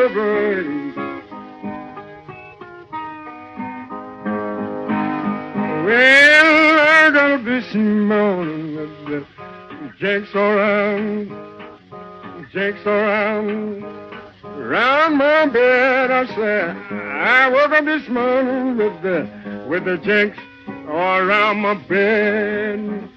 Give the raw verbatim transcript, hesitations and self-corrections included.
river. Well, I got up this morning with the jakes around, jakes around, around my bed. I said, I woke up this morning with the with the jakes all around my bed.